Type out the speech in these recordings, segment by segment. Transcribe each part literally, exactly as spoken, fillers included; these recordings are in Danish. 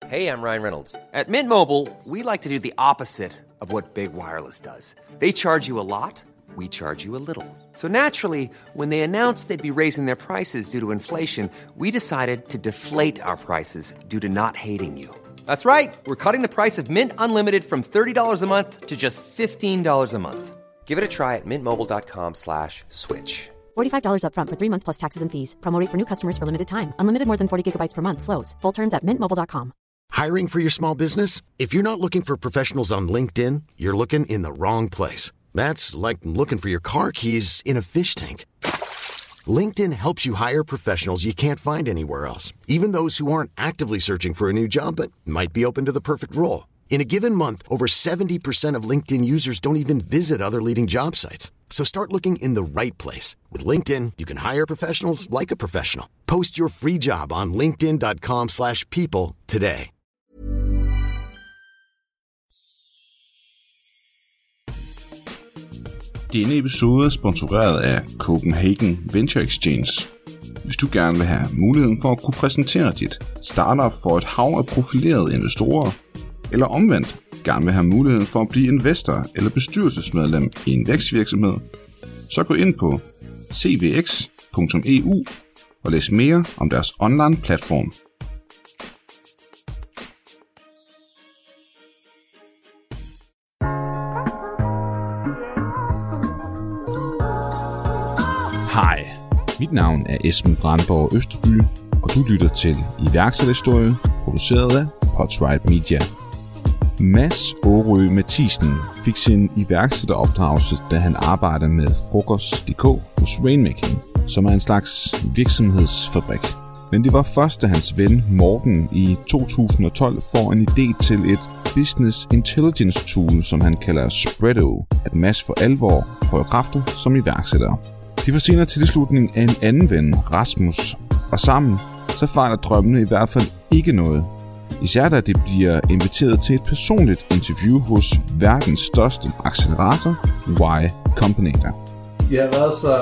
Hey, I'm Ryan Reynolds. At Mint Mobile, we like to do the opposite of what Big Wireless does. They charge you a lot, we charge you a little. So naturally, when they announced they'd be raising their prices due to inflation, we decided to deflate our prices due to not hating you. That's right. We're cutting the price of Mint Unlimited from thirty dollars a month to just fifteen dollars a month. Give it a try at mintmobile.com slash switch. forty-five dollars up front for three months plus taxes and fees. Promo rate for new customers for limited time. Unlimited more than forty gigabytes per month slows. Full terms at mint mobile dot com. Hiring for your small business? If you're not looking for professionals on LinkedIn, you're looking in the wrong place. That's like looking for your car keys in a fish tank. LinkedIn helps you hire professionals you can't find anywhere else, even those who aren't actively searching for a new job but might be open to the perfect role. In a given month, over seventy percent of LinkedIn users don't even visit other leading job sites. So start looking in the right place. With LinkedIn, you can hire professionals like a professional. Post your free job on linkedin.com slash people today. Denne episode er sponsoreret af Copenhagen Venture Exchange. Hvis du gerne vil have muligheden for at kunne præsentere dit startup for et hav af profilerede investorer, eller omvendt gerne vil have muligheden for at blive investor eller bestyrelsesmedlem i en vækstvirksomhed, så gå ind på c v x punktum e u og læs mere om deres online platform. Hej, mit navn er Esben Brandborg Østerby, og du lytter til iværksætterhistorie, produceret af Podsright Media. Mads Aarø Mathisen fik sin iværksætteropdragelse, da han arbejdede med Frokost punktum d k hos Rainmaking, som er en slags virksomhedsfabrik. Men det var først, da hans ven Morten i to tusind og tolv får en idé til et business intelligence tool, som han kalder Spreado, at Mads for alvor prøver kræfter som iværksætter. De får senere tilslutning af en anden ven, Rasmus, og sammen så fejler drømmene i hvert fald ikke noget. Især da det bliver inviteret til et personligt interview hos verdens største accelerator, Y Combinator. De har været så,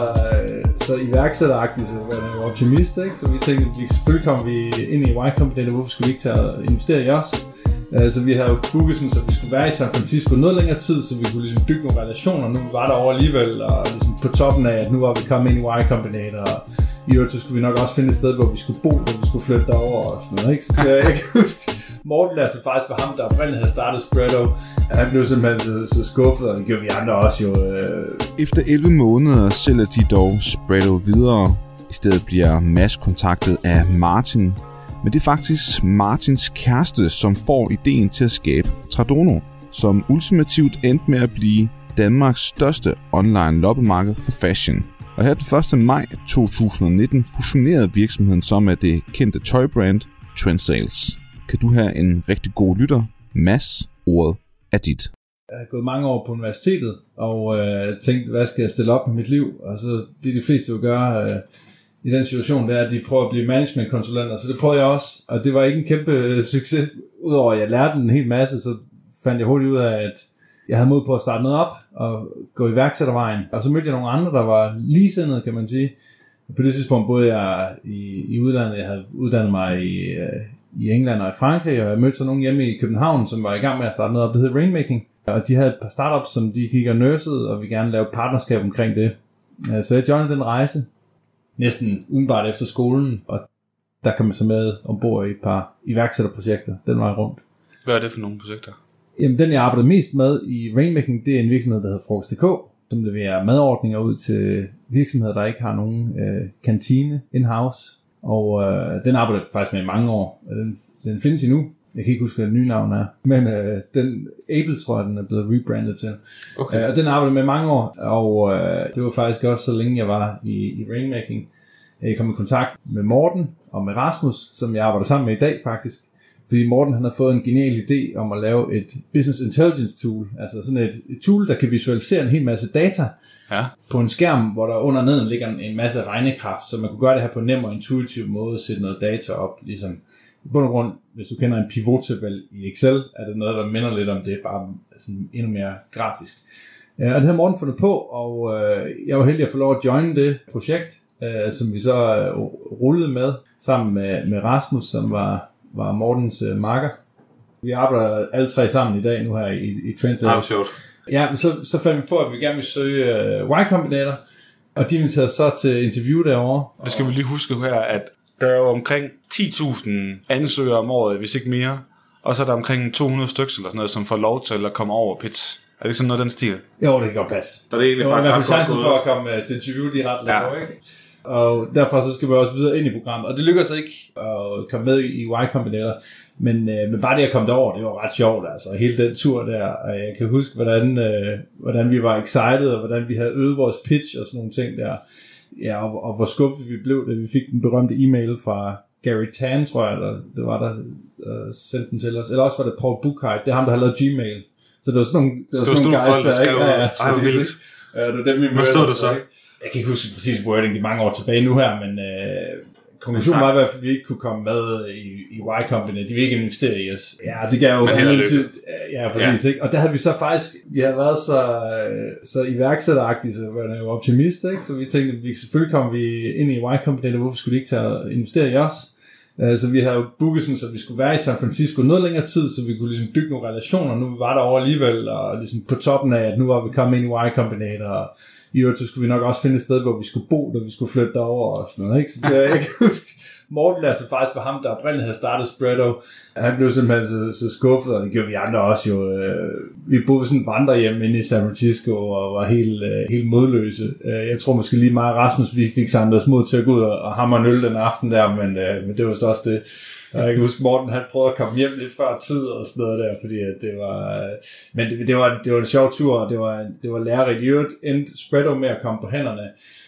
så iværksætteragtige, så var det optimist, ikke? Så vi tænkte, at vi, selvfølgelig kom vi ind i Y Combinator, hvorfor skulle vi ikke tage og investere i os? Så vi havde jo booket sådan, så vi skulle være i San Francisco noget længere tid, så vi kunne ligesom bygge nogle relationer. Nu var der over alligevel, og ligesom på toppen af, at nu var vi kommet ind i Y Combinator, og i øvrigt så skulle vi nok også finde et sted, hvor vi skulle bo, hvor vi skulle flytte derover og sådan noget, ikke? Så det, jeg kan huske, Morten altså faktisk var ham, der oprindeligt havde startet Spreado. Han blev simpelthen så, så skuffet, og det gjorde vi andre også jo. Øh... Efter elleve måneder sælger de dog Spreado videre. I stedet bliver Mads kontaktet af Martin. Men det er faktisk Martins kæreste, som får ideen til at skabe Tradono, som ultimativt endte med at blive Danmarks største online loppemarked for fashion. Og her den første maj to tusind og nitten fusionerede virksomheden så med det kendte tøjbrand Trendsales. Kan du have en rigtig god lytter? Mads, ordet er dit. Jeg har gået mange år på universitetet og øh, tænkt, hvad skal jeg stille op med mit liv? Og så det de fleste vil gøre øh, i den situation, det er, at de prøver at blive managementkonsulenter. Så det prøvede jeg også, og det var ikke en kæmpe succes. Udover at jeg lærte en hel masse, så fandt jeg hurtigt ud af, at jeg havde mod på at starte noget op og gå iværksættervejen. Og så mødte jeg nogle andre, der var ligesindede, kan man sige. På det tidspunkt boede jeg i, i udlandet. Jeg havde uddannet mig i, i England og i Frankrig, og jeg mødte så nogen hjemme i København, som var i gang med at starte noget op, der hed Rainmaking. Og de havde et par startups, som de gik og nursede, og vi gerne lave et partnerskab omkring det. Så jeg joinede den rejse næsten umiddelbart efter skolen, og der kom jeg så med ombord i et par iværksætterprojekter den vej rundt. Hvad er det for nogle projekter? Jamen, den jeg arbejder mest med i Rainmaking, det er en virksomhed, der hedder Frokost punktum d k, som leverer madordninger ud til virksomheder, der ikke har nogen øh, kantine in-house. Og øh, den arbejder jeg faktisk med i mange år. Den, den findes endnu. Jeg kan ikke huske, hvad det nye navn er. Men øh, den Able, tror jeg, den er blevet rebrandet til. Okay. Øh, og den arbejder jeg med i mange år. Og øh, det var faktisk også så længe jeg var i, i Rainmaking. Jeg kom i kontakt med Morten og med Rasmus, som jeg arbejder sammen med i dag faktisk. Fordi Morten han har fået en genial idé om at lave et business intelligence tool. Altså sådan et, et tool, der kan visualisere en hel masse data ja. På en skærm, hvor der under neden ligger en, en masse regnekraft. Så man kunne gøre det her på en nem og intuitiv måde, sætte noget data op. Ligesom i bund og grund, hvis du kender en pivot-tabel i Excel, er det noget, der minder lidt om det, bare sådan endnu mere grafisk. Og det havde Morten fundet på, og jeg var heldig at få lov at joine det projekt, som vi så rullede med, sammen med, med Rasmus, som var var Mortens øh, marker. Vi arbejder alle tre sammen i dag nu her i, i Trendsales. Ah, ja, så, så fandt vi på, at vi gerne vil søge øh, Y Combinator, og de inviterede så til interview derovre. Det skal vi lige huske her, at der er jo omkring ti tusind ansøgere om året, hvis ikke mere, og så er der omkring to hundrede stykker eller sådan noget, som får lov til at komme over pitch. Er det ikke sådan noget den stil? Jo, det kan godt passe. Så det er egentlig jo, faktisk ret godt chancen gået. for at komme uh, til interview, de er ret ja. lav, ikke? Og derfor så skal vi også videre ind i programmet. Og det lykkedes ikke at komme med i Y Combinator. Men, uh, men bare det at komme derover, det var ret sjovt. Altså. Hele den tur der. Og jeg kan huske, hvordan, uh, hvordan vi var excited, og hvordan vi havde øvet vores pitch og sådan nogle ting der. Ja, og, og hvor skuffet vi blev, da vi fik den berømte e-mail fra Gary Tan, tror jeg, der, det var der uh, sendte den til os. Eller også var det Paul Buchheit. Det er ham, der har lavet Gmail. Så det var sådan nogle, det var sådan nogle guys, der ikke... Ja, ja, Ej, vildt. Ja, det var dem, vi Hvad stod du så? Jeg kan ikke huske præcis wording, de mange år tilbage nu her, men øh, konklusionen var i hvert fald, at vi ikke kunne komme med i, i Y Company. De ville ikke investere i os. Ja, det gav jo... Men ja, præcis, ja. Ikke? Og der havde vi så faktisk... Vi havde været så, så iværksætteragtige, så var jeg jo optimist, ikke? Så vi tænkte, at vi, selvfølgelig kom vi ind i Y Company, hvorfor skulle de ikke tage at investere i os? Så vi havde jo booket sådan, så vi skulle være i San Francisco noget længere tid, så vi kunne ligesom bygge nogle relationer. Nu var der over alligevel, og ligesom på toppen af, at nu var vi kommet ind i Y Combinator, og i øvrigt så skulle vi nok også finde et sted, hvor vi skulle bo, da vi skulle flytte derover og sådan noget, ikke? Så det, jeg kan huske, Morten altså faktisk var ham, der oprindeligt havde startet Spreado. Han blev simpelthen så, så skuffet, og det gjorde vi andre også jo. Vi boede sådan et vandrehjem inde i San Francisco, og var helt, helt modløse. Jeg tror måske lige meget Rasmus, vi fik samlet os mod til at gå ud og hamre en øl den aften der, men, men det var også det. Og jeg kan huske, Morten han prøvede at komme hjem lidt før tid og sådan noget der, fordi at det var... Men det, det, var, det var en sjov tur, og det var, det var lærerigt. I øvrigt endte Spreado med at komme på hænderne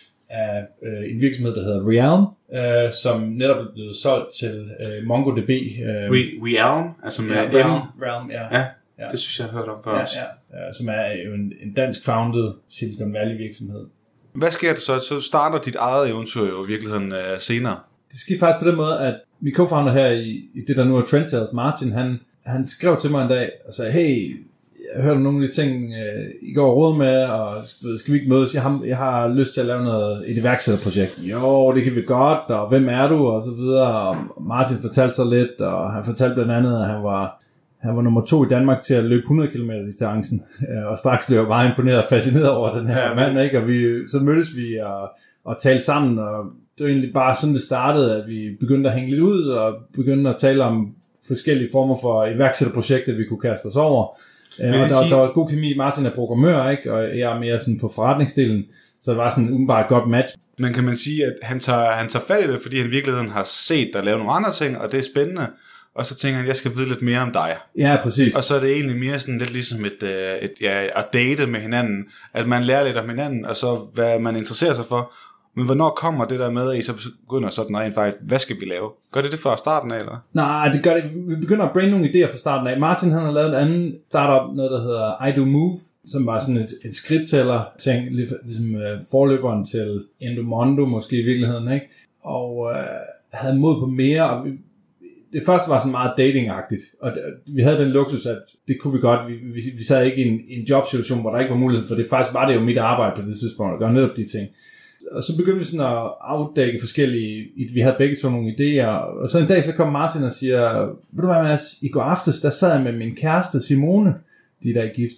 af øh, en virksomhed, der hedder Realm, øh, som netop er blevet solgt til øh, MongoDB. Øh, Realm? Altså med ja, M? Realm, Realm ja. ja. Ja, det synes jeg, jeg har hørt om før ja, også. ja, ja, som er jo en, en dansk-founded Silicon Valley virksomhed. Hvad sker der så? Så starter dit eget eventyr jo i virkeligheden øh, senere. Det skete faktisk på den måde, at min co-founder her i, i det, der nu er Trendsales, Martin, han, han skrev til mig en dag og sagde, hey, jeg hørte nogle af de ting, øh, I går råd med, og skal vi ikke mødes? Jeg har, jeg har lyst til at lave noget, et iværksætterprojekt. Jo, det kan vi godt, og hvem er du? Og så videre. Og Martin fortalte så lidt, og han fortalte blandt andet, at han var, han var nummer to i Danmark til at løbe hundrede kilometer distancen, og straks blev jeg meget imponeret og fascineret over den her ja, mand, ikke? Og vi, så mødtes vi og, og talte sammen, og det var egentlig bare sådan, det startede, at vi begyndte at hænge lidt ud, og begyndte at tale om forskellige former for iværksætterprojekter, vi kunne kaste os over. Og der, sige... der var god kemi. Martin er programmør, ikke? Og jeg er mere sådan på forretningsdelen, så det var sådan umiddelbart et godt match. Men kan man sige, at han tager, han tager fat i det, fordi han i virkeligheden har set dig lave nogle andre ting, og det er spændende, og så tænker han, jeg skal vide lidt mere om dig. Ja, præcis. Og så er det egentlig mere sådan lidt ligesom et, et ja, at date med hinanden, at man lærer lidt om hinanden, og så hvad man interesserer sig for. Men hvornår kommer det der med, at I så begynder sådan rent faktisk, hvad skal vi lave? Gør det det fra starten af, eller? Nej, det gør det. Vi begynder at brain nogle idéer fra starten af. Martin, han har lavet en anden startup, noget der hedder I Do Move, som var sådan et, et skridttæller ting, ligesom uh, forløberen til Endomondo måske i virkeligheden, ikke? Og uh, havde mod på mere, og vi, det første var sådan meget datingagtigt, og det, vi havde den luksus, at det kunne vi godt, vi, vi, vi sad ikke i en, en jobsituation, hvor der ikke var mulighed for det. Faktisk var det jo mit arbejde på det tidspunkt, at gøre netop de ting. Og så begyndte vi sådan at afdække forskellige, vi havde begge to nogle idéer, og så en dag så kom Martin og siger, ved du hvad Mads, i går aftes, der sad jeg med min kæreste Simone, de der er gift,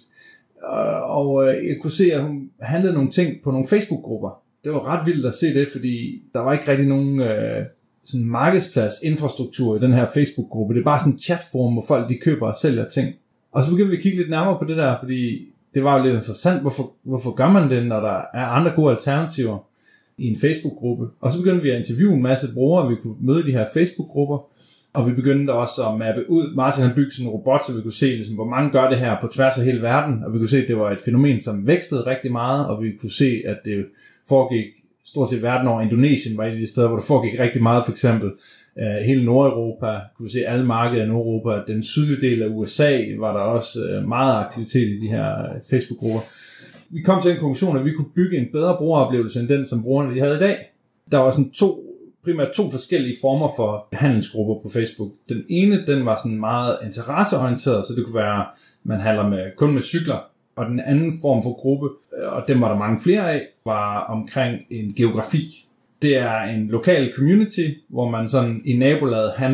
og jeg kunne se, at hun handlede nogle ting på nogle Facebook-grupper. Det var ret vildt at se det, fordi der var ikke rigtig nogen sådan markedsplads, infrastruktur i den her Facebook-gruppe. Det er bare sådan en chatforum, hvor folk de køber og sælger ting. Og så begyndte vi at kigge lidt nærmere på det der, fordi det var jo lidt interessant, hvorfor, hvorfor gør man det, når der er andre gode alternativer i en Facebook-gruppe. Og så begyndte vi at interviewe en masse brugere, vi kunne møde i de her Facebook-grupper, og vi begyndte også at mappe ud. Martin han byggede sådan en robot, så vi kunne se, ligesom, hvor mange gør det her på tværs af hele verden, og vi kunne se, at det var et fænomen, som vækstede rigtig meget, og vi kunne se, at det foregik stort set verden over. Indonesien var et af de steder, hvor det foregik rigtig meget, for eksempel. Uh, hele Nordeuropa, kunne vi se alle markeder i Nordeuropa. Den sydlige del af U S A var der også uh, meget aktivitet i de her Facebook-grupper. Vi kom til en konklusion, at vi kunne bygge en bedre brugeroplevelse end den, som brugerne de havde i dag. Der var sådan to, primært to forskellige former for handelsgrupper på Facebook. Den ene, den var sådan meget interesseorienteret, så det kunne være, man handler med, kun med cykler. Og den anden form for gruppe, og dem var der mange flere af, var omkring en geografi. Det er en lokal community, hvor man sådan i nabolaget handler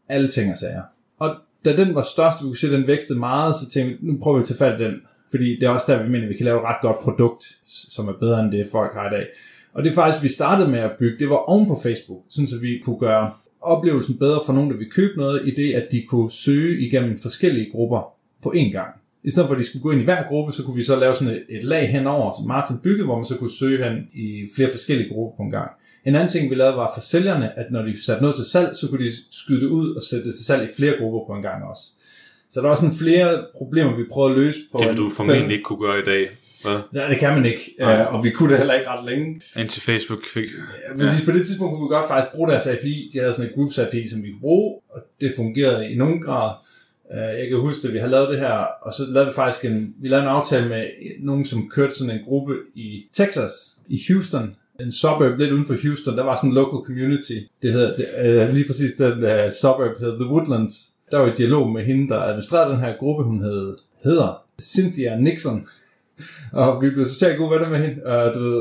alle ting og sager. Og da den var størst, vi kunne se, den vækstede meget, så tænkte vi, nu prøver vi at tage fat i den. Fordi det er også der, vi mener, at vi kan lave et ret godt produkt, som er bedre end det, folk har i dag. Og det er faktisk, vi startede med at bygge, det var oven på Facebook, sådan så vi kunne gøre oplevelsen bedre for nogen, der vil købe noget, i det, at de kunne søge igennem forskellige grupper på én gang. I stedet for, at de skulle gå ind i hver gruppe, så kunne vi så lave sådan et, et lag henover, som Martin byggede, hvor man så kunne søge hen i flere forskellige grupper på en gang. En anden ting, vi lavede, var for sælgerne, at når de satte noget til salg, så kunne de skyde det ud og sætte det til salg i flere grupper på en gang også. Så der var sådan flere problemer, vi prøvede at løse på. Det vil du formentlig ikke kunne gøre i dag. Hvad? Ja, det kan man ikke, uh, og vi kunne det heller ikke ret længe. Indtil Facebook fik... Ja, ja. På det tidspunkt kunne vi godt faktisk bruge deres A P I. De havde sådan et Groups A P I, som vi kunne bruge, og det fungerede i nogen grad. Uh, jeg kan huske, at vi havde lavet det her, og så lavede vi faktisk en, vi lavede en aftale med nogen, som kørte sådan en gruppe i Texas, i Houston, en suburb lidt uden for Houston. Der var sådan en local community. Det hedder, det, uh, lige præcis den uh, suburb hed The Woodlands. Der var i dialog med hende, der administrerede den her gruppe. Hun hed, hedder Cynthia Nixon. Og vi blev totalt gode venner med hende. Og du ved...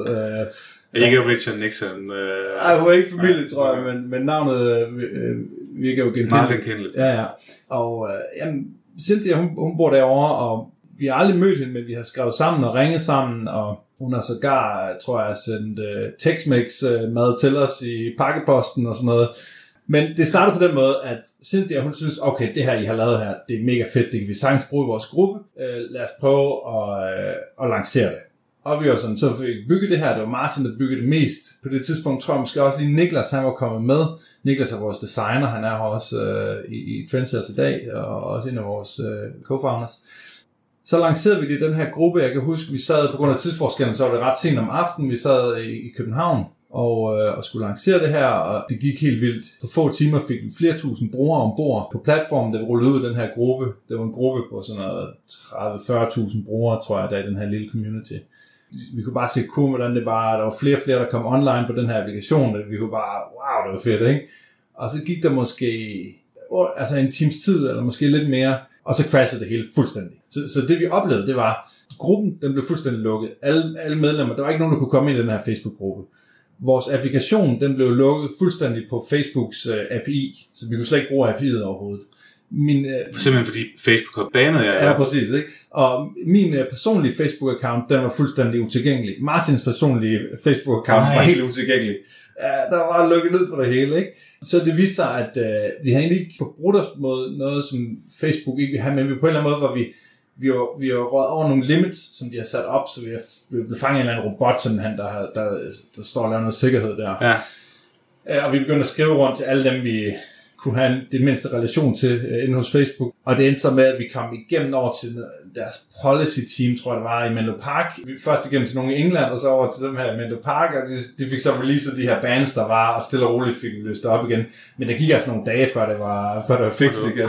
Uh, ikke Richard Nixon. Uh, Ej, hun er ikke familie, tror jeg, men, men navnet uh, virker jo genkendeligt. Meget genkendeligt. Ja, ja. Og uh, jamen, Cynthia, hun, hun bor derovre, og vi har aldrig mødt hende, men vi har skrevet sammen og ringet sammen, og hun har sågar, tror jeg, sendt uh, Tex-Mex uh, mad til os i pakkeposten og sådan noget. Men det startede på den måde, at Cynthia, hun synes, okay, det her, I har lavet her, det er mega fedt, det kan vi sagtens bruge i vores gruppe. Øh, lad os prøve at, øh, at lancere det. Og vi var sådan, så fik vi bygget det her, det var Martin, der byggede det mest. På det tidspunkt tror jeg måske også lige Niklas, han var kommet med. Niklas er vores designer, han er her også øh, i, i Trendsales i dag, og også en af vores øh, co-founders. Så lancerede vi det i den her gruppe. Jeg kan huske, vi sad på grund af tidsforskellen, så var det ret sent om aftenen, vi sad i, i København. Og, øh, og skulle lancere det her, og det gik helt vildt. På få timer fik vi flere tusind brugere ombord på platformen, der vi rullede ud i den her gruppe. Det var en gruppe på sådan noget tredive til fyrre tusind brugere, tror jeg, der i den her lille community. Vi kunne bare se cool, hvordan det bare, der var flere og flere, der kom online på den her applikation, og vi kunne bare, wow, det var fedt, ikke? Og så gik der måske altså en times tid, eller måske lidt mere, og så crashede det hele fuldstændig. Så, så det vi oplevede, det var, gruppen, den blev fuldstændig lukket. Alle, alle medlemmer, der var ikke nogen, der kunne komme ind i den her Facebook-gruppe. Vores applikation, den blev lukket fuldstændig på Facebooks uh, A P I, så vi kunne slet ikke bruge A P I'et overhovedet. Min, uh, Simpelthen fordi Facebook har banet jer. Ja, ja, præcis, ikke? Og min uh, personlige Facebook-account, den var fuldstændig utilgængelig. Martins personlige Facebook-account Nej. var helt utilgængelig. Uh, der var lukket ned på det hele, ikke? Så det viste sig, at uh, vi havde egentlig ikke forbrudt os mod noget, som Facebook ikke ville have, men vi på en eller anden måde var vi Vi har, vi har røget over nogle limits, som de har sat op, så vi har, vi har blevet fanget en eller anden robot, som han, der, der, der står og laver noget sikkerhed der. Ja. Uh, og vi begyndte at skrive rundt til alle dem, vi kunne have en, det mindste relation til uh, inde hos Facebook. Og det endte så med, at vi kom igennem over til deres policy team, tror jeg det var, i Menlo Park. Vi først igennem til nogle i England, og så over til dem her i Menlo Park, og de, de fik så releaset de her bands, der var, og stille og roligt fik vi løst op igen. Men der gik altså nogle dage, før det var, før det var fikset igen.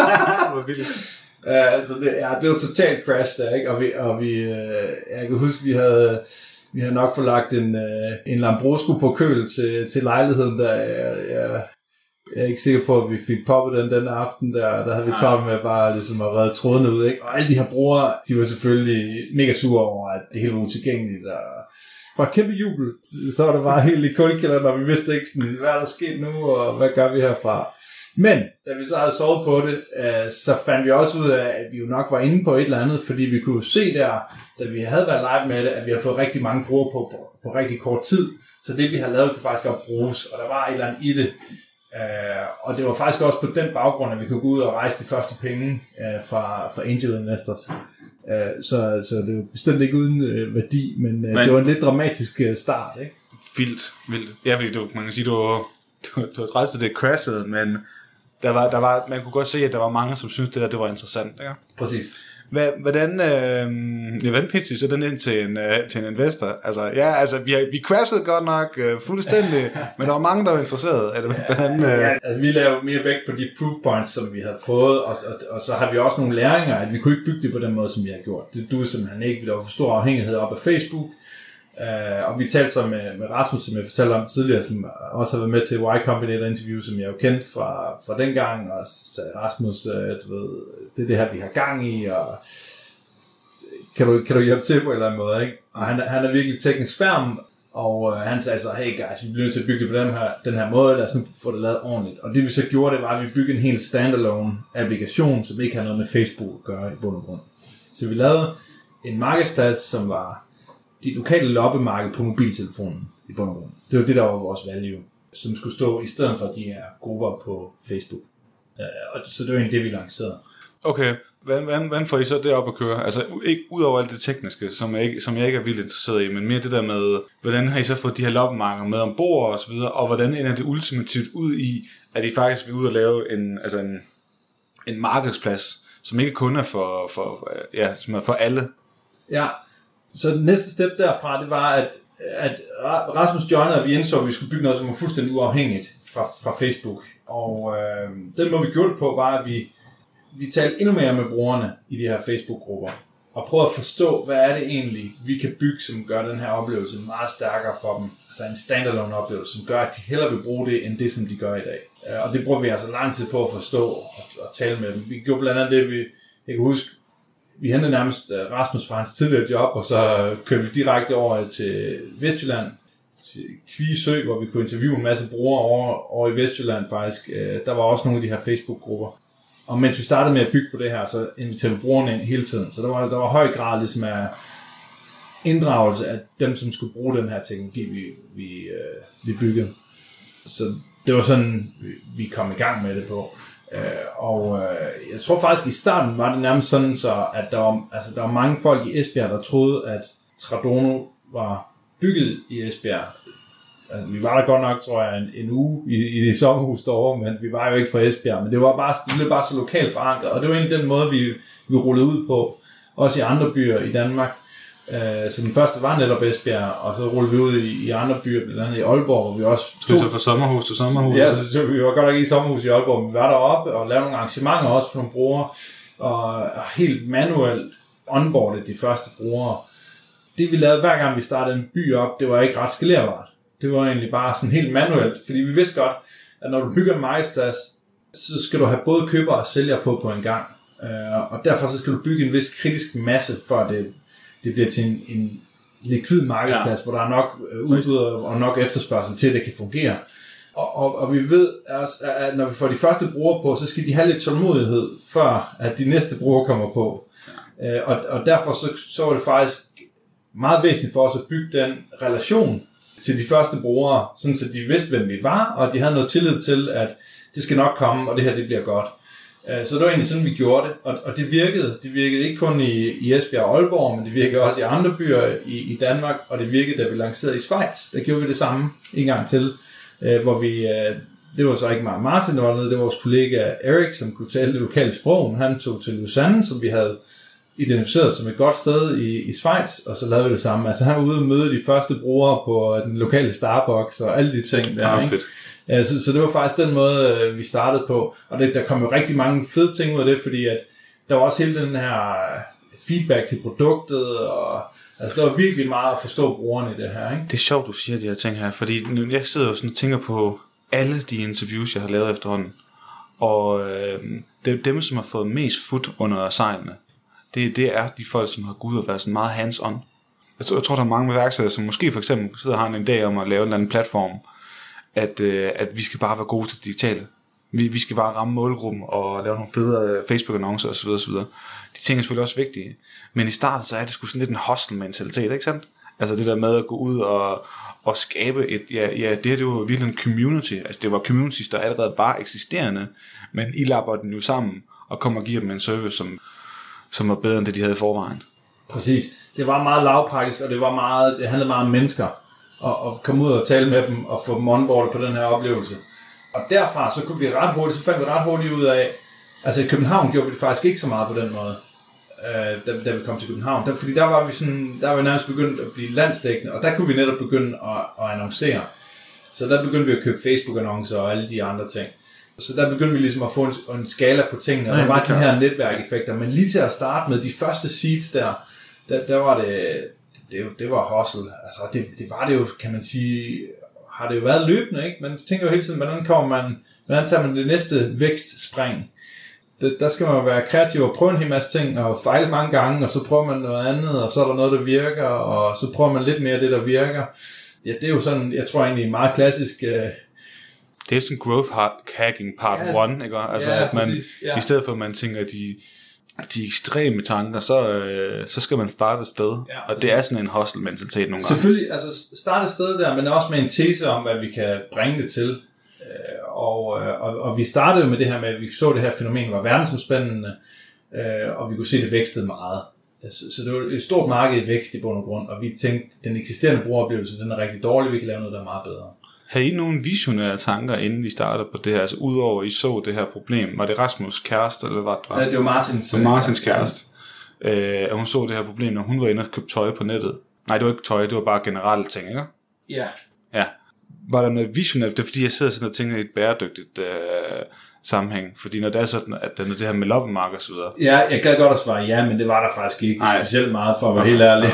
Uh, altså det, ja, det var totalt crash der, ikke? Og vi, og vi uh, jeg kan huske, vi havde, vi havde nok forlagt en, uh, en Lambrosco på køl til, til lejligheden, der jeg, jeg, jeg er ikke sikker på, at vi fik poppet den den aften, der, der havde vi taget med bare ligesom at redde trådene ud, ikke? Og alle de her brugere, de var selvfølgelig mega sure over, at det hele var utilgængeligt, og fra kæmpe jubel, så var det bare helt i kuldekælderen, og vi vidste ikke sådan, hvad er der sket nu, og hvad gør vi herfra? Men da vi så havde sovet på det, øh, så fandt vi også ud af, at vi jo nok var inde på et eller andet, fordi vi kunne se der, da vi havde været live med det, at vi har fået rigtig mange brugere på, på, på rigtig kort tid. Så det vi har lavet kunne faktisk godt bruges, og der var et eller andet i det. Øh, og det var faktisk også på den baggrund, at vi kunne gå ud og rejse de første penge øh, fra, fra Angel Investors. Øh, så, så det var bestemt ikke uden øh, værdi, men, øh, men det var en lidt dramatisk øh, start, ikke? Vildt, vildt. Ja, fordi du, man kan sige, du var, du, du var træt til det crashede, men der var, der var, man kunne godt se, at der var mange, som syntes, det der det var interessant. Ikke? Præcis. Hvad, hvordan, øh, ja, hvordan pitchede så den ind til en, øh, til en investor? Altså, ja, altså, vi, vi crashede godt nok øh, fuldstændig, men der var mange, der var interesserede. Eller, hvordan, øh... ja, altså, vi lavede mere vægt på de proof points, som vi havde fået, og, og, og så har vi også nogle læringer, at vi kunne ikke bygge det på den måde, som vi har gjort. Det duede simpelthen ikke. Der var for stor afhængighed op af Facebook. Uh, og vi talte så med, med Rasmus, som jeg fortalte om tidligere, som også har været med til Y Combinator interview, som jeg jo kendt fra, fra den gang, og sagde, Rasmus, uh, du ved, det er det her, vi har gang i, og kan du, kan du hjælpe til på en eller anden måde, ikke? Og han, han er virkelig teknisk færm, Og øh, han sagde så, hey guys, vi bliver nødt til at bygge det på den her, den her måde, lad os nu få det lavet ordentligt. Og det vi så gjorde, det var, at vi byggede en helt standalone applikation, som ikke har noget med Facebook at gøre i bund og grund. Så vi lavede en markedsplads, som var de lokale loppemarked på mobiltelefonen i bund og grund. Det var det, der var vores value, som skulle stå i stedet for de her grupper på Facebook. Uh, og så det var egentlig det, vi lancerede. Okay, hvordan, hvordan får I så det op at køre? Altså ikke ud over alt det tekniske, som jeg, ikke, som jeg ikke er vildt interesseret i, men mere det der med, hvordan har I så fået de her loppemarkeder med ombord og så videre, og hvordan ender det ultimativt ud i, at I faktisk vil ud og lave en, altså en, en markedsplads, som ikke kun er for, for, ja, som er for alle? Ja, så det næste step derfra, det var, at, at Rasmus John og vi indså, at vi skulle bygge noget, som var fuldstændig uafhængigt fra, fra Facebook. Og øh, den måde, vi gjorde det på, var, at vi, vi talte endnu mere med brugerne i de her Facebook-grupper, og prøvede at forstå, hvad er det egentlig, vi kan bygge, som gør den her oplevelse meget stærkere for dem. Altså en standalone oplevelse, som gør, at de hellere vil bruge det, end det, som de gør i dag. Og det brugte vi altså lang tid på at forstå og, og tale med dem. Vi gjorde blandt andet det, vi, jeg kan huske, vi hentede nærmest Rasmus fra hans tidligere job, og så kørte vi direkte over til Vestjylland, til Kvie Sø, hvor vi kunne interviewe en masse brugere over, over i Vestjylland faktisk. Der var også nogle af de her Facebook-grupper. Og mens vi startede med at bygge på det her, så inviterede vi brugerne ind hele tiden. Så der var, der var høj grad ligesom af inddragelse af dem, som skulle bruge den her teknologi, vi, vi, øh, vi byggede. Så det var sådan, vi kom i gang med det på. Øh, og øh, jeg tror faktisk, i starten var det nærmest sådan, så, at der var, altså, der var mange folk i Esbjerg, der troede, at Tradono var bygget i Esbjerg. Altså, vi var der godt nok, tror jeg, en, en uge i, i det sommerhus derovre, men vi var jo ikke fra Esbjerg. Men det var bare, det blev bare så lokalt forankret, og det var egentlig den måde, vi, vi rullede ud på, også i andre byer i Danmark. Uh, så den første var netop Esbjerg, og så rullede vi ud i, i andre byer, blandt andet i Aalborg, hvor vi også stod... Så fra sommerhus til sommerhus? Ja, så, så vi var godt nok i sommerhus i Aalborg, men vi var deroppe og lavede nogle arrangementer også for nogle brugere, og, og helt manuelt onboardet de første brugere. Det vi lavede hver gang vi startede en by op, det var ikke ret skalerbart. Det var egentlig bare sådan helt manuelt, fordi vi vidste godt, at når du bygger en markedsplads, så skal du have både køber og sælger på på en gang. Uh, og derfor så skal du bygge en vis kritisk masse, for at det, det bliver til en, en likvid markedsplads, ja, hvor der er nok udbud og nok efterspørgsel til, at det kan fungere. Og, og, og vi ved, at når vi får de første brugere på, så skal de have lidt tålmodighed, før at de næste brugere kommer på. Uh, og, og derfor så, så var det faktisk meget væsentligt for os at bygge den relation til de første brugere, sådan så de vidste, hvem vi var, og de havde noget tillid til, at det skal nok komme, og det her, det bliver godt. Så det var egentlig sådan, vi gjorde det, og det virkede. Det virkede ikke kun i, i Esbjerg og Aalborg, men det virkede også i andre byer i, i Danmark, og det virkede, da vi lancerede i Schweiz. Der gjorde vi det samme en gang til, hvor vi, det var så ikke mig Martin, der var nede, det var vores kollega Erik, som kunne tale det lokale sprog. Han tog til Lausanne, som vi havde identificeret som et godt sted i, i Schweiz, og så lavede vi det samme. Altså han var ude og møde de første brugere på den lokale Starbucks og alle de ting der. Ja, ikke? Ja, så, så det var faktisk den måde, vi startede på. Og det, der kom jo rigtig mange fede ting ud af det, fordi at der var også hele den her feedback til produktet, og altså der var virkelig meget at forstå brugerne i det her. Ikke? Det er sjovt, du siger de her ting her, fordi jeg sidder jo sådan og tænker på alle de interviews, jeg har lavet efterhånden, og øh, det, dem, som har fået mest fod under sejlene, Det, det er de folk, som har gået ud og været sådan meget hands-on. Jeg tror, jeg tror, der er mange iværksættere, som måske for eksempel sidder og har en idé om at lave en eller anden platform, at, øh, at vi skal bare være gode til det digitale. Vi, vi skal bare ramme målgruppen og lave nogle fede Facebook-annoncer osv. osv. De ting er selvfølgelig også vigtige. Men i starten, så er det sgu sådan lidt en hustle-mentalitet, ikke sandt? Altså det der med at gå ud og, og skabe et, ja, ja, det her det var virkelig en community. Altså det var communities, der allerede bare eksisterende, men I lapper den jo sammen og kommer og giver dem en service, som som var bedre end det, de havde i forvejen. Præcis. Det var meget lavpraktisk, og det var meget, det handlede meget om mennesker. Og, og komme ud og tale med dem, og få dem onboardet på den her oplevelse. Og derfra, så kunne vi ret hurtigt, så fandt vi ret hurtigt ud af, altså i København gjorde vi det faktisk ikke så meget på den måde, øh, da, da vi kom til København. Der, fordi der var vi sådan, der var vi nærmest begyndt at blive landsdækkende, og der kunne vi netop begynde at, at annoncere. Så der begyndte vi at købe Facebook-annoncer og alle de andre ting. Så der begyndte vi ligesom at få en, en skala på tingene, og der var de her netværkeffekter. Men lige til at starte med de første seeds der, der, der var det, det, det var hustle. Altså det, det var det jo, kan man sige, har det jo været løbende, ikke? Man tænker jo hele tiden, hvordan kommer man, hvordan tager man det næste vækstspring? Det, der skal man jo være kreativ og prøve en hel masse ting, og fejle mange gange, og så prøver man noget andet, og så er der noget, der virker, og så prøver man lidt mere det, der virker. ja, det er jo sådan, jeg tror egentlig meget klassisk... Øh, det er sådan growth hacking part ja, one, ikke? Altså, ja, at man, præcis, ja. i stedet for at man tænker, at de, de ekstreme tanker, så, øh, så skal man starte et sted. Ja, og det er sådan en hustle-mentalitet nogle gange. Selvfølgelig, altså starte et sted der, men også med en tese om, hvad vi kan bringe det til. Og, og, og vi startede jo med det her med, at vi så det her fænomen var verdensomspændende, og vi kunne se, det vækstede meget. Så, så det var et stort marked i vækst i bund og grund, og vi tænkte, den eksisterende brugeroplevelse, den er rigtig dårlig, vi kan lave noget, der er meget bedre. Havde I nogle visionære tanker, inden I startede på det her? Altså udover I så det her problem, var det Rasmus' kæreste, eller hvad det var? Ja, det var Martins, det var Martins kæreste. Øh, og hun så det her problem, når hun var inde og købte tøj på nettet. Nej, det var ikke tøj, det var bare generelle ting, ikke? Ja. Ja. Var der noget visionært? Det er fordi, jeg sidder sådan og tænker i et bæredygtigt øh, sammenhæng. Fordi når det er sådan, at det er det her med loppemarked og så videre. Ja, jeg gad godt at svare ja, men det var der faktisk ikke Ej. specielt meget for at være helt ærlig.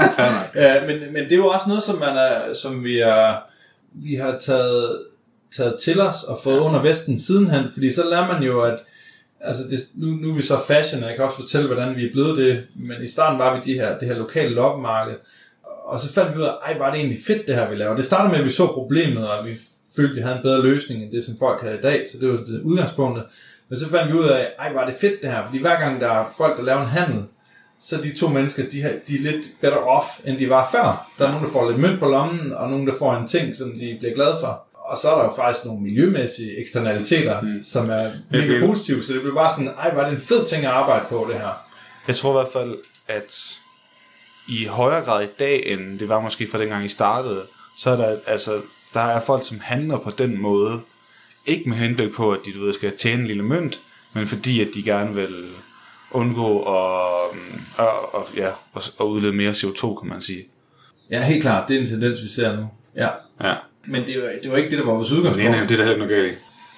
ja, men, men det er jo også noget, som, man er, som vi, er, vi har taget, taget til os og fået under vesten sidenhen. Fordi så lærer man jo, at altså det, nu, nu er vi så fashion, og jeg kan også fortælle, hvordan vi er blevet det. Men i starten var vi de her, det her lokale loppemarked. Og så fandt vi ud af, ej, var det egentlig fedt, det her, vi laver. Det startede med, at vi så problemet, og vi følte, vi havde en bedre løsning, end det, som folk havde i dag. Så det var det udgangspunktet. Men så fandt vi ud af, ej, var det fedt, det her. Fordi hver gang der er folk, der laver en handel, så de to mennesker, de, har, de er lidt better off, end de var før. Der er nogen, der får lidt mønt på lommen, og nogen, der får en ting, som de bliver glade for. Og så er der jo faktisk nogle miljømæssige eksternaliteter, mm. som er mega positive. Så det blev bare sådan, ej, var det en fed ting at arbejde på, det her. Jeg tror i hvert fald, at i højere grad i dag, end det var måske fra dengang I startede, så er der, altså, der er folk, som handler på den måde, ikke med henblik på, at de du ved, skal tjene en lille mønt, men fordi, at de gerne vil undgå at, og, og, ja, at udlede mere C O to, kan man sige. Ja, helt klart. Det er en tendens, vi ser nu. Ja. Ja. Men det var, det var ikke det, der var vores udgangspunkt. Nej, nej, det er der heller noget galt i.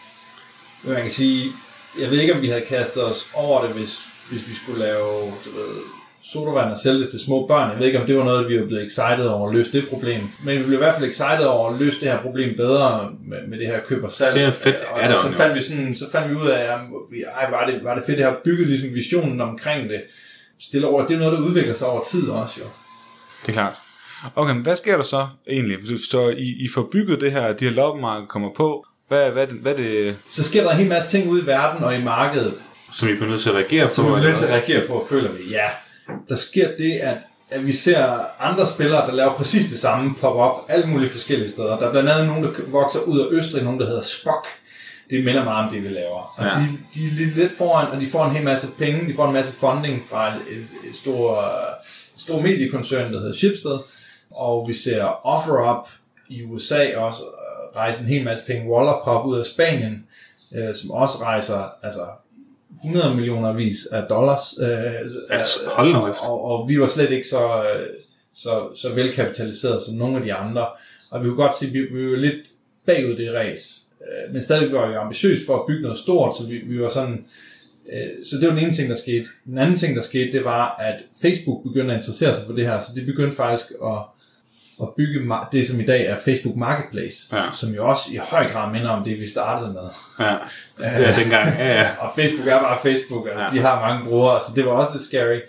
Man kan sige, jeg ved ikke, om vi havde kastet os over det, hvis, hvis vi skulle lave, du ved, sodavand og sælge det til små børn. Jeg ved ikke, om det var noget, vi var blevet excited over at løse det problem. Men vi blev i hvert fald excited over at løse det her problem bedre med, med det her køb og salg. Det er fedt. Og, og så fandt vi sådan, så fandt vi ud af, at ej, var, det, var det fedt, det her bygget ligesom visionen omkring det. Stille over. Det er noget, der udvikler sig over tid også, jo. Det er klart. Okay, men hvad sker der så egentlig? Så I, I får bygget det her, de her loppemarkeder kommer på. Hvad, hvad, hvad det? Så sker der en hel masse ting ude i verden og i markedet. Som I bliver nødt til at reagere på? Som vi bliver nødt til at reagere på, føler vi. Ja. Der sker det, at, at vi ser andre spillere, der laver præcis det samme, poppe op alle mulige forskellige steder. Der er blandt andet nogen, der vokser ud af Østrig, nogen, der hedder Spock. Det minder meget om det, vi laver. Og ja. de, de er lidt foran, og de får en hel masse penge, de får en masse funding fra et, et, et stor, stor mediekoncern, der hedder Schibsted. Og vi ser OfferUp i U S A også rejse en hel masse penge. Wallapop ud af Spanien, øh, som også rejser altså hundrede millioner vis af dollars. Øh, altså, hold nu efter. Og, og vi var slet ikke så, så, så velkapitaliseret som nogle af de andre. Og vi kunne godt se, at vi, vi var lidt bagud det race. Øh, men stadig var vi ambitiøse for at bygge noget stort, så vi, vi var sådan... Så det var den ene ting, der skete. Den anden ting, der skete, det var, at Facebook begyndte at interessere sig for det her, så det begyndte faktisk at, at bygge det, som i dag er Facebook Marketplace, ja. Som jo også i høj grad minder om det, vi startede med. Ja, ja dengang. Ja, ja. Og Facebook er bare Facebook, altså ja. De har mange brugere, så det var også lidt scary.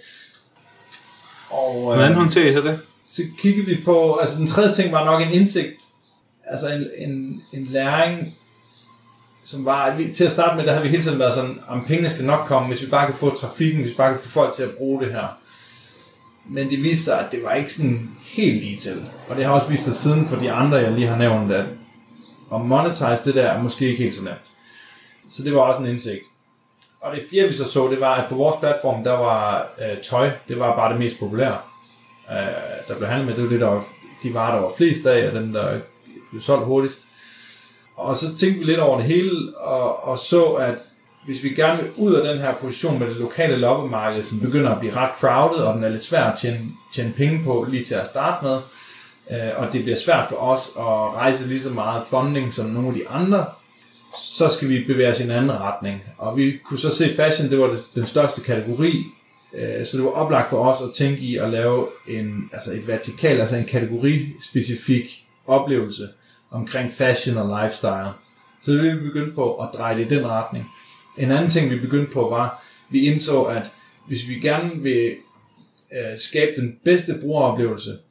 Og, hvordan håndterer I så det? Så kiggede vi på, altså den tredje ting var nok en indsigt, altså en, en, en læring, som var, at vi, til at starte med, der havde vi hele tiden været sådan, om pengene skal nok komme, hvis vi bare kan få trafikken, hvis vi bare kan få folk til at bruge det her. Men det viste sig, at det var ikke sådan helt lige til. Og det har også vist sig siden for de andre, jeg lige har nævnt, at at monetize det der er måske ikke helt så nemt. Så det var også en indsigt. Og det fjerde, vi så så, det var, at på vores platform, der var øh, tøj, det var bare det mest populære, øh, der blev handlet med. Det var det, der var, de varer, der var flest af, og dem, der blev solgt hurtigst. Og så tænkte vi lidt over det hele, og, og så, at hvis vi gerne vil ud af den her position med det lokale loppemarked, som begynder at blive ret crowded, og den er lidt svær at tjene, tjene penge på lige til at starte med, øh, og det bliver svært for os at rejse lige så meget funding som nogle af de andre, så skal vi bevæge os i en anden retning. Og vi kunne så se, fashion, det var den største kategori, øh, så det var oplagt for os at tænke i at lave en, altså et vertikal, altså en kategorispecifik oplevelse omkring fashion og lifestyle. Så det vi begyndte på at dreje det i den retning. En anden ting, vi begyndte på, var, at vi indså, at hvis vi gerne vil øh, skabe den bedste brugeroplevelse,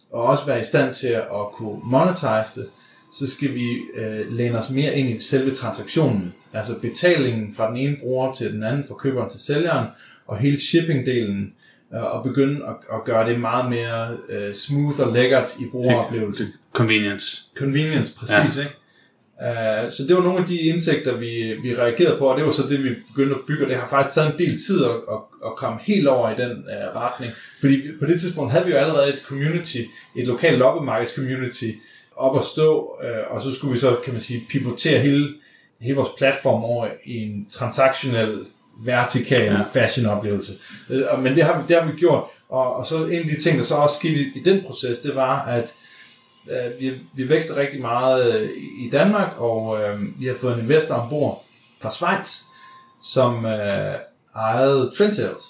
og også være i stand til at kunne monetize det, så skal vi øh, læne os mere ind i selve transaktionen. Altså betalingen fra den ene bruger til den anden, fra køberen til sælgeren, og hele shipping-delen, øh, og begynde at, at gøre det meget mere øh, smooth og lækkert i brugeroplevelse. Convenience. Convenience, præcis, ja. Ikke? Uh, så det var nogle af de indsigter, vi, vi reagerede på, og det var så det, vi begyndte at bygge, og det har faktisk taget en del tid at, at, at komme helt over i den uh, retning. Fordi vi, på det tidspunkt havde vi jo allerede et community, et lokalt loppemarkeds-community, op at stå, uh, og så skulle vi så, kan man sige, pivotere hele, hele vores platform over i en transaktionel, vertikal ja. fashion-oplevelse. Uh, men det har, vi, det har vi gjort, og, og så en af de ting, der så også skete i, i den proces, det var, at Uh, vi, vi vækster rigtig meget uh, i Danmark, og uh, vi har fået en investor ombord fra Schweiz, som uh, ejede Trendsales,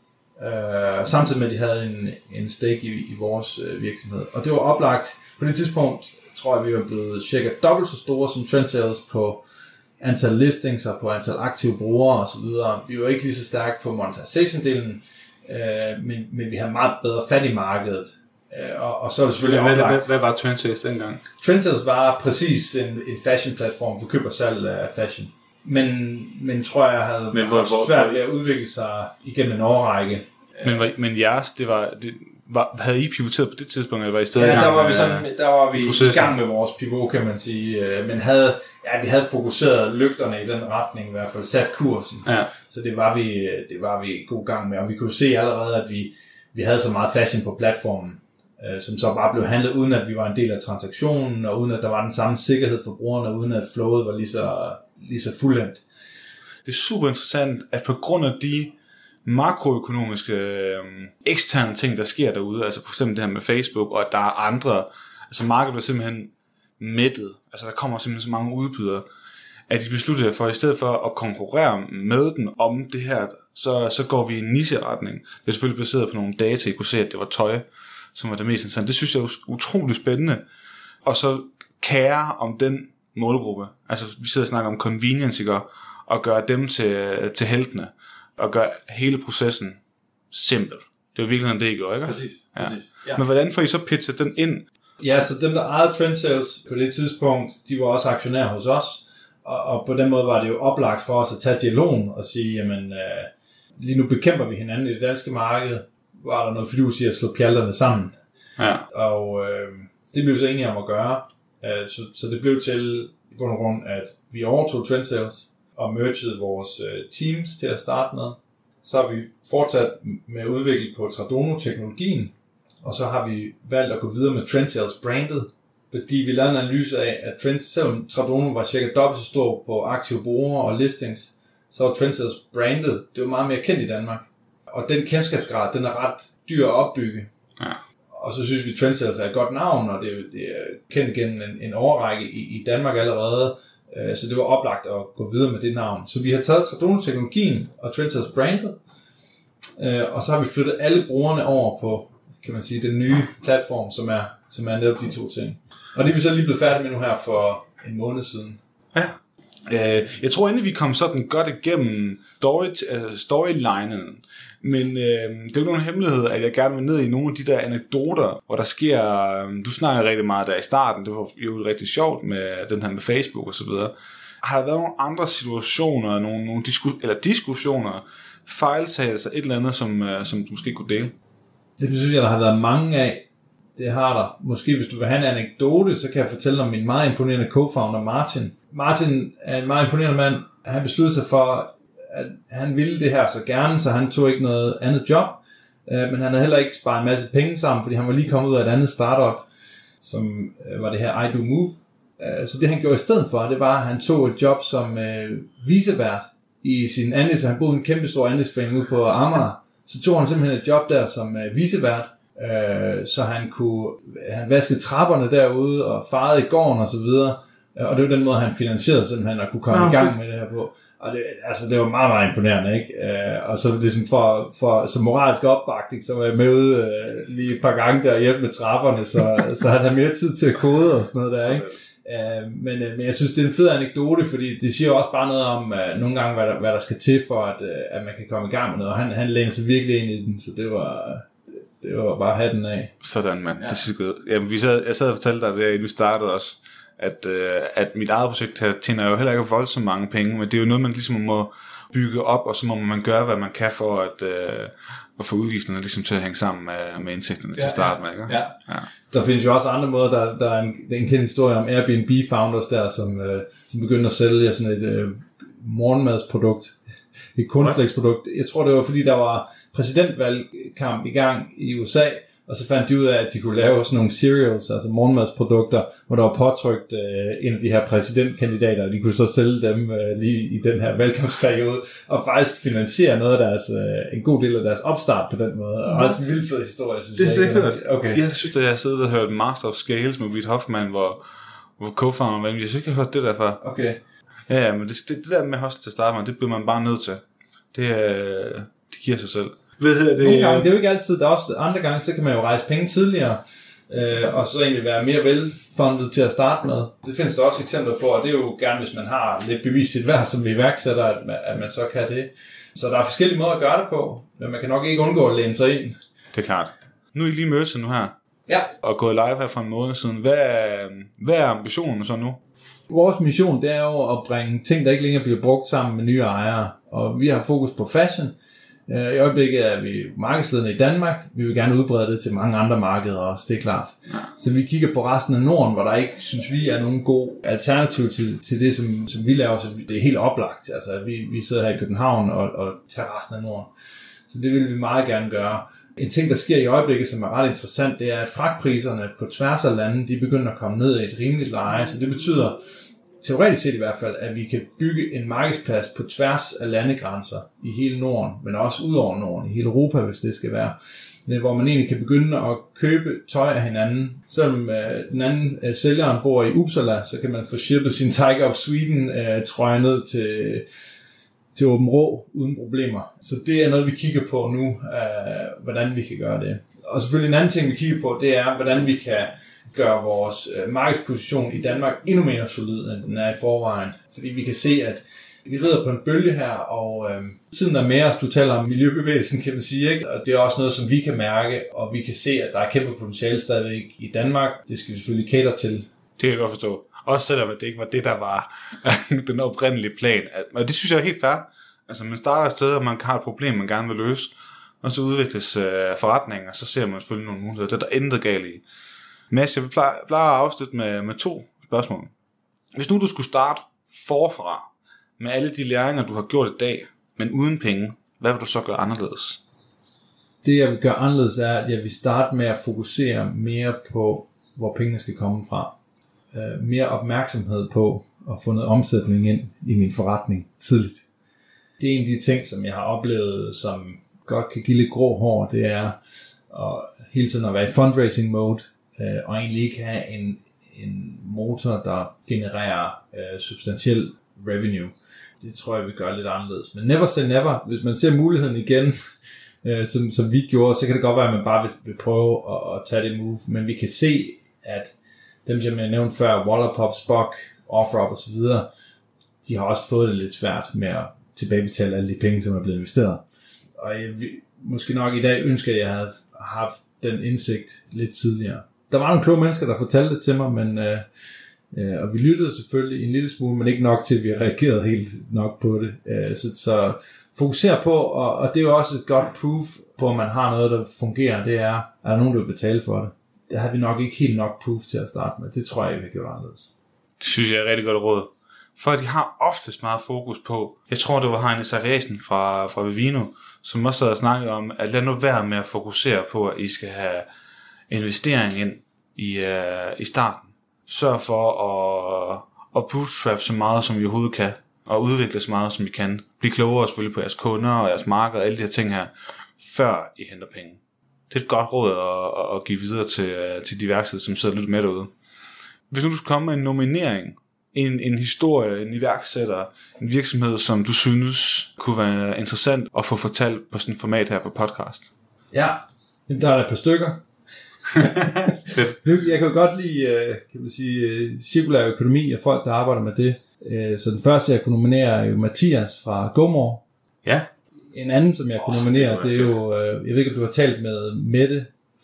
uh, samtidig med at de havde en, en stake i, i vores uh, virksomhed. Og det var oplagt. På det tidspunkt tror jeg, vi var blevet cirka dobbelt så store som Trendsales på antal listings og på antal aktive brugere osv. Vi var ikke lige så stærke på monetization-delen, uh, men, men vi har meget bedre fat i markedet. Og, og så er det selvfølgelig hvad, oplagt. Hvad, hvad var Trendsales dengang? Trendsales var præcis en, en fashion-platform for køb og salg af fashion. Men, men tror jeg havde men hvor, hvor, svært ved at udvikle sig igennem en årrække. Men, men jeres, det var, det var, havde I pivoteret på det tidspunkt, eller var I stadig ja, i gang der var med, vi, sådan, der var vi i gang med vores pivot, kan man sige. Men havde, ja, vi havde fokuseret lygterne i den retning, i hvert fald sat kursen. Ja. Så det var, vi, det var vi i god gang med. Og vi kunne se allerede, at vi, vi havde så meget fashion på platformen, som så bare blev handlet, uden at vi var en del af transaktionen, og uden at der var den samme sikkerhed for brugerne, og uden at flowet var lige så, lige så fuldendt. Det er super interessant, at på grund af de makroøkonomiske øh, eksterne ting, der sker derude, altså for eksempel det her med Facebook, og at der er andre, altså markedet er simpelthen mættet, altså der kommer simpelthen så mange udbydere, at de besluttede for, at i stedet for at konkurrere med den om det her, så, så går vi i en niche-retning. Det er selvfølgelig baseret på nogle data, I kunne se, at det var tøj, som var det mest interessante. Det synes jeg er utroligt spændende. Og så kære om den målgruppe. Altså, vi sidder og snakker om convenience, ikke? Og gøre dem til, til heltene. Og gøre hele processen simpel. Det er jo virkelig det, I gør, ikke? Præcis. Ja. præcis. Ja. Men hvordan får I så pitchet den ind? Ja, så dem, der ejede Trendsales på det tidspunkt, de var også aktionærer hos os. Og, og på den måde var det jo oplagt for os at tage dialogen og sige, jamen, øh, lige nu bekæmper vi hinanden i det danske marked. Var der noget fidus i at slå pjalterne sammen. Ja. Og øh, det blev vi så enige om at gøre. Øh, så, så det blev til, i bund og grund, at vi overtog Trendsales og mergede vores øh, teams til at starte med. Så har vi fortsat med at udvikle på Tradono-teknologien, og så har vi valgt at gå videre med Trendsales brandet, fordi vi lavede en analyse af, at Trends, selvom Tradono var cirka dobbelt så stor på aktive brugere og listings, så var Trendsales brandet, det var meget mere kendt i Danmark. Og den kendskabsgrad, den er ret dyr at opbygge. Ja. Og så synes vi, at Trendsales er et godt navn, og det er, det er kendt gennem en, en overrække i, i Danmark allerede. Så det var oplagt at gå videre med det navn. Så vi har taget Tradono-teknologien og Trendsales brandet, og så har vi flyttet alle brugerne over på, kan man sige, den nye platform, som er, som er netop de to ting. Og det er vi så lige blevet færdige med nu her for en måned siden. Ja. Jeg tror endelig, vi kom sådan godt igennem story, uh, storylinen, men uh, det er jo nogen hemmelighed, at jeg gerne vil ned i nogle af de der anekdoter, hvor der sker, um, du snakker rigtig meget der i starten, det var jo rigtig sjovt med den her med Facebook og så videre. Har der været nogle andre situationer, nogle, nogle disku- eller diskussioner, fejltagelser, et eller andet, som, uh, som du måske kunne dele? Det synes jeg, der har været mange af. Det har der. Måske hvis du vil have en anekdote, så kan jeg fortælle om min meget imponerende co-founder Martin. Martin er en meget imponerende mand. Han besluttede sig for, at han ville det her så gerne, så han tog ikke noget andet job. Men han havde heller ikke sparet en masse penge sammen, fordi han var lige kommet ud af et andet startup, som var det her I Do Move. Så det han gjorde i stedet for, det var, at han tog et job som vicevært i sin andels. Han boede i en kæmpe stor andelsforening ude på Amager. Så tog han simpelthen et job der som vicevært, så han kunne, han vaskede trapperne derude og farede i gården og så videre. Og det var den måde, han finansierede simpelthen at kunne komme Nå, i gang med det her på. Og det, altså, det var meget, meget imponerende, ikke? Uh, og så ligesom for, for som moralsk opbakning, så var jeg med ude uh, lige et par gange der og hjælpe med trapperne, så, så han havde mere tid til at kode og sådan noget der, ikke? Uh, men, uh, men jeg synes, det er en fed anekdote, fordi det siger også bare noget om uh, nogle gange, hvad der, hvad der skal til for, at, uh, at man kan komme i gang med noget. Og han, han lænede sig virkelig ind i den, så det var, det det var bare hatten af. Sådan, mand. Ja. Det synes jeg godt. Jamen, vi sad, jeg sad og fortalte dig det, inden vi startede også, at, øh, at mit eget projekt her tjener jo heller ikke voldsomt mange penge, men det er jo noget, man ligesom må bygge op, og så må man gøre, hvad man kan for at, øh, at få udgifterne ligesom til at hænge sammen med, med indtægterne ja, til start med. Ikke? Ja. Ja. Der findes jo også andre måder. Der, der er en, der er en kendt historie om Airbnb-founders der, som, øh, som begyndte at sælge sådan et øh, morgenmadsprodukt, et cornflakes-produkt. Jeg tror, det var, fordi der var præsidentvalgkamp i gang i U S A, og så fandt de ud af, at de kunne lave sådan nogle cereals, altså morgenmadsprodukter, hvor der var påtrykt øh, en af de her præsidentkandidater, og de kunne så sælge dem øh, lige i den her valgkampsperiode, og faktisk finansiere noget af deres, øh, en god del af deres opstart på den måde. Og også en vildt fed historie, synes det, jeg. Det er hørt. Okay. Jeg synes, at jeg har siddet og hørt Master of Scales med Reid Hoffman, hvor, hvor co-founder var. Jeg synes ikke, jeg har hørt det der før. Okay. Ja, ja, men det, det, det der med hostel til at starte med, det bliver man bare nødt til. Det, øh, det giver sig selv. Ved, det, Nogle gange, det er jo ikke altid, der er også andre gange, så kan man jo rejse penge tidligere, øh, og så egentlig være mere velfundet til at starte med. Det findes der også eksempler på, og det er jo gerne, hvis man har lidt bevist sit værd som iværksætter, at man, at man så kan det. Så der er forskellige måder at gøre det på, men man kan nok ikke undgå at læne sig ind. Det er klart. Nu er I lige mødt nu her, ja. Og gået live her for en måned siden. Hvad er, hvad er ambitionen så nu? Vores mission, det er jo at bringe ting, der ikke længere bliver brugt sammen med nye ejere, og vi har fokus på fashion. I øjeblikket er vi markedsledende i Danmark. Vi vil gerne udbrede det til mange andre markeder også, det er klart. Så vi kigger på resten af Norden, hvor der ikke, synes vi, er nogen god alternativ til, til det, som, som vi laver. Så det er helt oplagt. Altså, vi, vi sidder her i København og, og tager resten af Norden. Så det vil vi meget gerne gøre. En ting, der sker i øjeblikket, som er ret interessant, det er, at fragtpriserne på tværs af landet, de begynder at komme ned i et rimeligt leje. Så det betyder, teoretisk set i hvert fald, at vi kan bygge en markedsplads på tværs af landegrænser i hele Norden, men også ud over Norden, i hele Europa, hvis det skal være, hvor man egentlig kan begynde at købe tøj af hinanden. Selvom øh, den anden øh, sælgeren bor i Uppsala, så kan man få shippet sin Tiger of Sweden øh, trøje ned til, til Åben Rå uden problemer. Så det er noget, vi kigger på nu, øh, hvordan vi kan gøre det. Og selvfølgelig en anden ting, vi kigger på, det er, hvordan vi kan gøre vores øh, markedsposition i Danmark endnu mere solid, end den er i forvejen. Fordi vi kan se, at vi rider på en bølge her, og øh, tiden er med os. Du taler om miljøbevægelsen, kan man sige, ikke? Og det er også noget, som vi kan mærke, og vi kan se, at der er kæmpe potentiale stadigvæk i Danmark. Det skal vi selvfølgelig cater til. Det kan jeg godt forstå. Også selvom det ikke var det, der var den oprindelige plan. Og det synes jeg er helt fair. Altså, man starter et sted, og man har et problem, man gerne vil løse, og så udvikles øh, forretninger, så ser man selvfølgelig nogle muligheder. Det er der intet galt i. Mads, jeg vil pleje, pleje at afslutte med, med to spørgsmål. Hvis nu du skulle starte forfra med alle de læringer, du har gjort i dag, men uden penge, hvad vil du så gøre anderledes? Det, jeg vil gøre anderledes, er, at jeg vil starte med at fokusere mere på, hvor pengene skal komme fra. Uh, mere opmærksomhed på at få noget omsætning ind i min forretning tidligt. Det er en af de ting, som jeg har oplevet, som godt kan give lidt grå hår, det er at hele tiden at være i fundraising mode, og egentlig ikke have en, en motor, der genererer uh, substantiel revenue. Det tror jeg, vi gør lidt anderledes. Men never say never. Hvis man ser muligheden igen, uh, som, som vi gjorde, så kan det godt være, at man bare vil, vil prøve at, at tage det move. Men vi kan se, at dem, som jeg nævnte før, Wallapop, Spock, OfferUp og så videre, de har også fået det lidt svært med at tilbagebetale alle de penge, som er blevet investeret. Og jeg, måske nok i dag ønsker jeg, at jeg havde haft den indsigt lidt tidligere. Der var nogle kloge mennesker, der fortalte det til mig, men, øh, øh, og vi lyttede selvfølgelig en lille smule, men ikke nok til, at vi reagerede helt nok på det. Øh, så, så fokuser på, og, og det er jo også et godt proof på, at man har noget, der fungerer, det er, er der nogen, der vil betale for det. Det har vi nok ikke helt nok proof til at starte med. Det tror jeg, vi har gjort anderledes. Det synes jeg er et rigtig godt råd. For de har oftest meget fokus på, jeg tror det var Heine Zachariasen fra, fra Vivino, som også havde snakket om, at lad nu være med at fokusere på, at I skal have investering ind i, uh, i starten. Sørg for at, at bootstrap så meget, som I overhovedet kan, og udvikle så meget, som I kan. Bliv klogere selvfølgelig på jeres kunder og jeres marked og alle de her ting her, før I henter penge. Det er et godt råd at, at give videre til, til de værksætter, som sidder lidt med derude. Hvis nu du skulle komme med en nominering, en, en historie, en iværksætter, en virksomhed, som du synes kunne være interessant at få fortalt på sådan et format her på podcast. Ja, der er der et par stykker. Jeg kan jo godt lide, kan man sige, cirkulær økonomi og folk, der arbejder med det. Så den første, jeg kunne nominere, er jo Mathias fra GoMore. Ja. En anden, som jeg kunne nominere, oh, det, det er jo, jeg ved ikke, om du har talt med Mette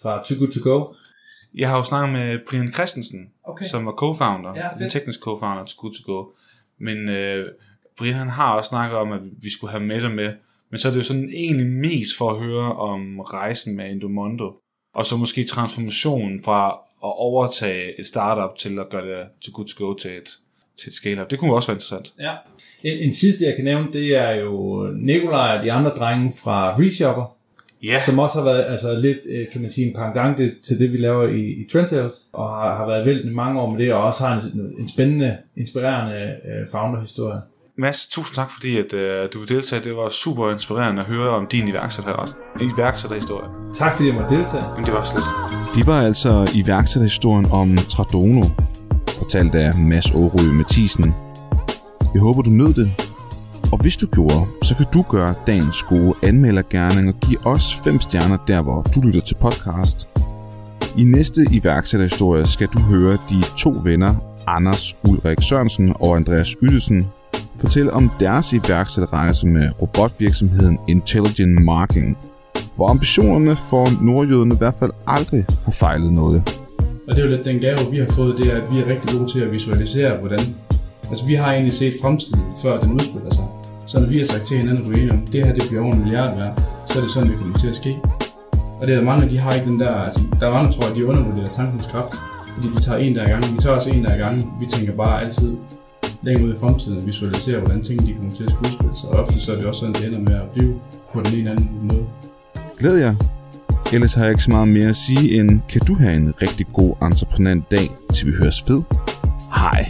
fra Too Good To Go. Jeg har jo snakket med Brian Christensen, okay. som var co-founder, ja, en teknisk co-founder af Too Good To Go. Men øh, Brian har også snakket om, at vi skulle have Mette med. Men så er det jo sådan egentlig mest for at høre om rejsen med Endomondo. Og så måske transformationen fra at overtage et startup til at gøre det Too Good To Go til et, til et scale-up. Det kunne også være interessant. Ja. En, en sidste, jeg kan nævne, det er jo Nikolaj og de andre drenge fra Reshopper. Ja. Som også har været altså, lidt, kan man sige, en pendant til det, vi laver i, i Trendsales. Og har, har været vældig mange år med det, og også har en, en spændende, inspirerende uh, founder-historie. Mads, tusind tak, fordi at, uh, du vil deltage. Det var super inspirerende at høre om din iværksætterhistorie. Tak fordi jeg måtte deltage. Men det var slet. Det var altså iværksætterhistorien om Tradono, fortalt af Mads Aarø Mathisen. Jeg håber, du nød det. Og hvis du gjorde, så kan du gøre dagens gode anmeldergerning og give os fem stjerner der, hvor du lytter til podcast. I næste iværksætterhistorie skal du høre de to venner, Anders Ulrik Sørensen og Andreas Yttesen, fortælle om deres iværksætterrejse med robotvirksomheden Intelligent Marketing, hvor ambitionerne for nordjyderne i hvert fald aldrig har fejlet noget. Og det er jo lidt den gave, vi har fået, det er, at vi er rigtig gode til at visualisere, hvordan... Altså, vi har egentlig set fremtiden, før den udspiller sig. Så når vi har sagt til hinanden, at vi om det her det bliver over en milliard værd, så er det sådan, det kommer til at ske. Og det er der mange, de har ikke den der... Altså, der er mange, tror jeg, de undervurderer tankens kraft, fordi de tager en der i gangen. Vi tager også en der i gangen. Vi tænker bare altid længere ud i fremtiden og visualiserer, hvordan tingene de kommer til at skulle udspille sig. Og ofte så er det også sådan, det ender med at blive på den ene eller anden måde. Glæd jer. Ellers har jeg ikke så meget mere at sige end, kan du have en rigtig god entreprenant dag, til vi høres ved. Hej.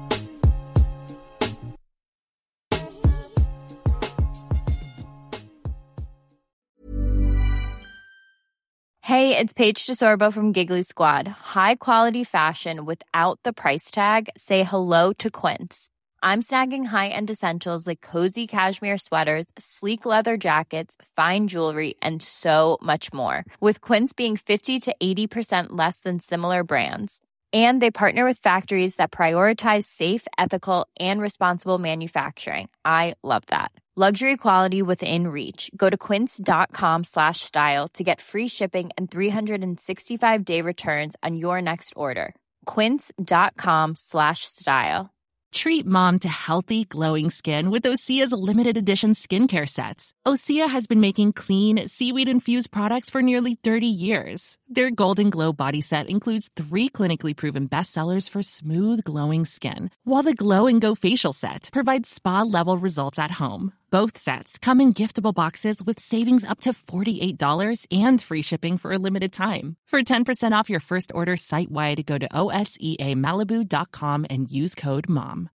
Hey, it's Paige DeSorbo from Giggly Squad. High quality fashion without the price tag. Say hello to Quince. I'm snagging high-end essentials like cozy cashmere sweaters, sleek leather jackets, fine jewelry, and so much more. With Quince being fifty to eighty percent less than similar brands. And they partner with factories that prioritize safe, ethical, and responsible manufacturing. I love that. Luxury quality within reach. Go to quince.com slash style to get free shipping and three sixty-five day returns on your next order. Quince.com slash style. Treat mom to healthy, glowing skin with Osea's limited edition skincare sets. Osea has been making clean, seaweed-infused products for nearly thirty years. Their Golden Glow body set includes three clinically proven bestsellers for smooth, glowing skin, while the Glow and Go facial set provides spa-level results at home. Both sets come in giftable boxes with savings up to forty-eight dollars and free shipping for a limited time. For ten percent off your first order site-wide, go to O S E A Malibu dot com and use code MOM.